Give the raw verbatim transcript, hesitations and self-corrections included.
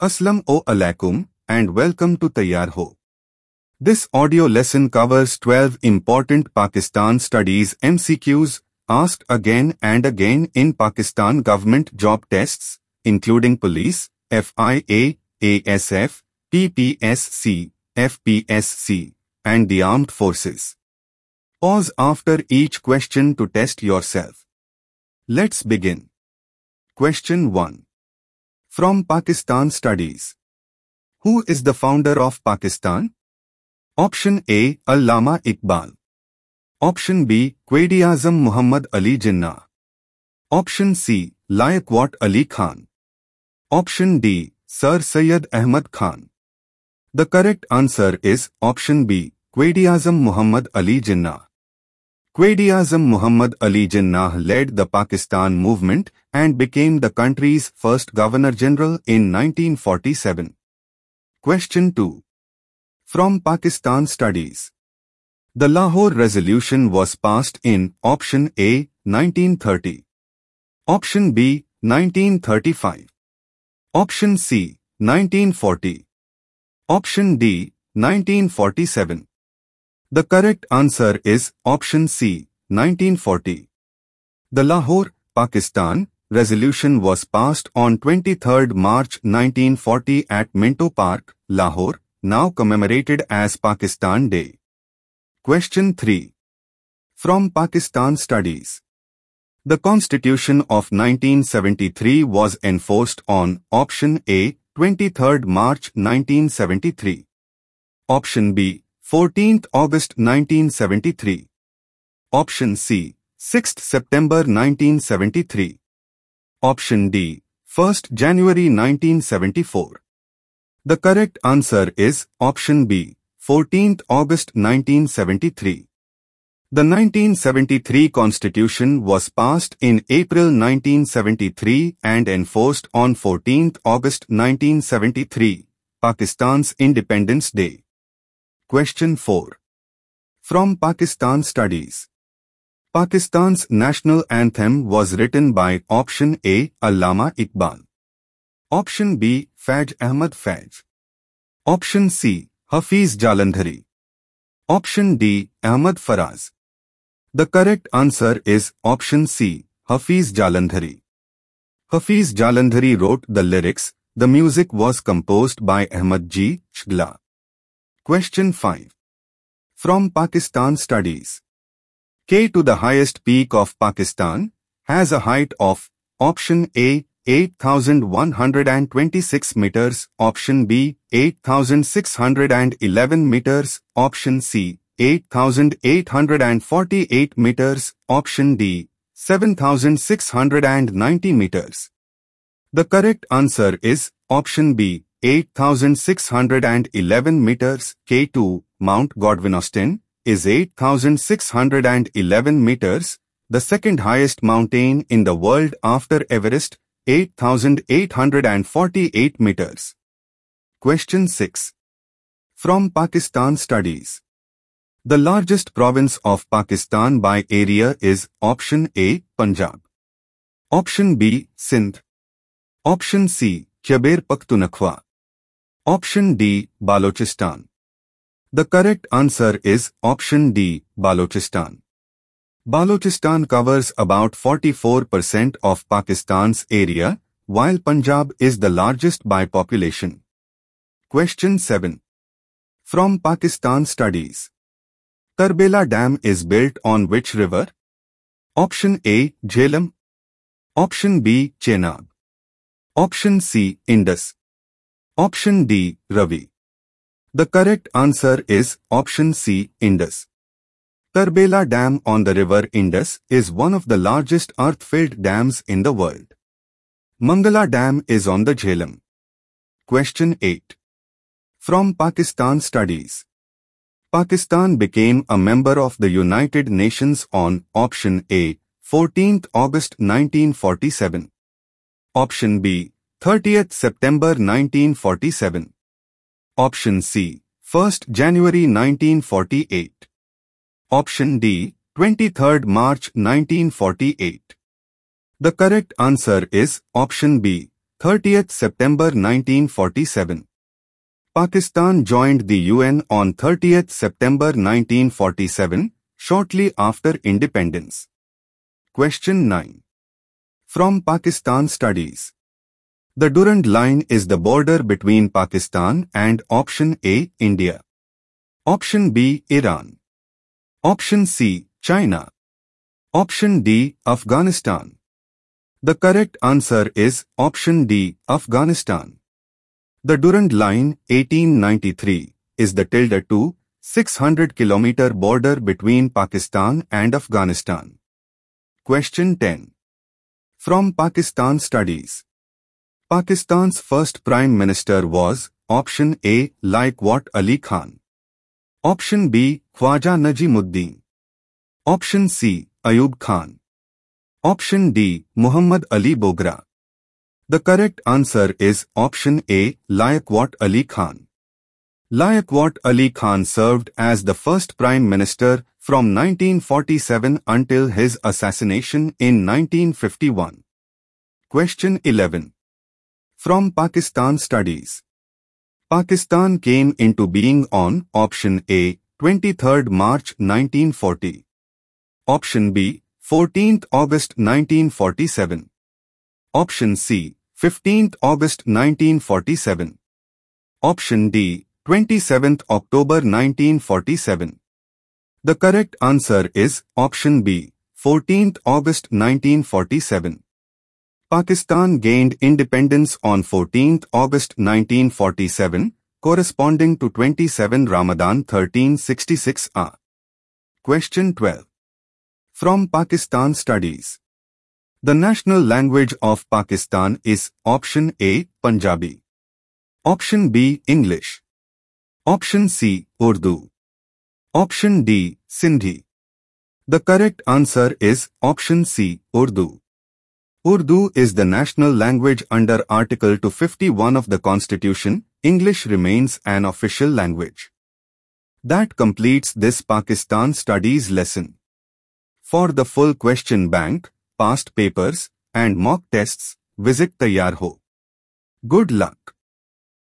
Aslam o alaikum and welcome to Tayyar Ho. This audio lesson covers twelve important Pakistan studies M C Qs asked again and again in Pakistan government job tests, including police, F I A, A S F, P P S C, F P S C, and the armed forces. Pause after each question to test yourself. Let's begin. Question one. From Pakistan Studies. Who is the founder of Pakistan? Option A. Allama Iqbal. Option B. Quaid-e-Azam Muhammad Ali Jinnah. Option C. Liaquat Ali Khan. Option D. Sir Syed Ahmad Khan. The correct answer is option B. Quaid-e-Azam Muhammad Ali Jinnah. Quaid-e-Azam Muhammad Ali Jinnah led the Pakistan movement and became the country's first Governor-General in nineteen forty-seven. Question two. From Pakistan Studies. The Lahore Resolution was passed in option A. nineteen thirty. Option B. nineteen thirty-five. Option C. nineteen forty. Option D. nineteen forty-seven. The correct answer is option C. nineteen forty. The Lahore, Pakistan, Resolution was passed on twenty-third March nineteen forty at Minto Park, Lahore, now commemorated as Pakistan Day. Question three. From Pakistan Studies. The Constitution of nineteen seventy-three was enforced on option A. twenty-third March nineteen seventy-three. Option B. fourteenth August nineteen seventy-three. Option C. sixth September nineteen seventy-three. Option D. first January nineteen seventy-four. The correct answer is option B. fourteenth August nineteen seventy-three. The nineteen seventy-three Constitution was passed in April nineteen seventy-three and enforced on fourteenth August nineteen seventy-three, Pakistan's Independence Day. Question four. From Pakistan Studies. Pakistan's national anthem was written by option A. Allama Iqbal. Option B. Faiz Ahmad Faiz. Option C. Hafiz Jalandhari. Option D. Ahmad Faraz. The correct answer is option C. Hafiz Jalandhari. Hafiz Jalandhari wrote the lyrics. The music was composed by Ahmad G. Shgla. Question five. From Pakistan Studies. K to the highest peak of Pakistan has a height of option A. eight thousand one hundred twenty-six meters, option B. eight thousand six hundred eleven meters, option C. eight thousand eight hundred forty-eight meters, option D. seven thousand six hundred ninety meters. The correct answer is option B. eight thousand six hundred eleven meters. K two, Mount Godwin Austen, is eight thousand six hundred eleven meters, the second highest mountain in the world after Everest, eight thousand eight hundred forty-eight meters. Question six. From Pakistan Studies. The largest province of Pakistan by area is option A. Punjab. Option B. Sindh. Option C. Khyber Pakhtunkhwa. Option D. Balochistan. The correct answer is option D. Balochistan. Balochistan covers about forty-four percent of Pakistan's area, while Punjab is the largest by population. Question seven. From Pakistan Studies. Karbela Dam is built on which river? Option A. Jhelum. Option B. Chenab. Option C. Indus. Option D. Ravi. The correct answer is option C. Indus. Karbela Dam on the river Indus is one of the largest earth-filled dams in the world. Mangala Dam is on the Jhelum. Question eight. From Pakistan Studies. Pakistan became a member of the United Nations on option A. fourteenth August nineteen forty-seven. Option B. thirtieth September nineteen forty-seven. Option C. first January nineteen forty-eight. Option D. twenty-third March nineteen forty-eight. The correct answer is option B. thirtieth September nineteen forty-seven. Pakistan joined the U N on thirtieth September nineteen forty-seven, shortly after independence. Question nine. From Pakistan Studies. The Durand Line is the border between Pakistan and option A, India. Option B, Iran. Option C, China. Option D, Afghanistan. The correct answer is option D, Afghanistan. The Durand Line, eighteen ninety-three, is the tilde two, six hundred kilometer border between Pakistan and Afghanistan. Question ten. From Pakistan Studies. Pakistan's first Prime Minister was option A, Liaquat Ali Khan. Option B, Khwaja Najimuddin. Option C, Ayub Khan. Option D, Muhammad Ali Bogra. The correct answer is option A, Liaquat Ali Khan. Liaquat Ali Khan served as the first Prime Minister from nineteen forty-seven until his assassination in nineteen fifty-one. Question eleven. From Pakistan Studies. Pakistan came into being on option A, twenty-third March nineteen forty. Option B, fourteenth August nineteen forty-seven. Option C, fifteenth August nineteen forty-seven. Option D, twenty-seventh October nineteen forty-seven. The correct answer is option B, fourteenth August nineteen forty-seven. Pakistan gained independence on fourteenth August nineteen forty-seven, corresponding to twenty-seventh Ramadan thirteen sixty-six A. Question twelve. From Pakistan Studies. The national language of Pakistan is option A, Punjabi. Option B, English. Option C, Urdu. Option D, Sindhi. The correct answer is option C, Urdu. Urdu is the national language under Article two fifty-one of the Constitution. English remains an official language. That completes this Pakistan Studies lesson. For the full question bank, past papers, and mock tests, visit Tayyar Ho. Good luck.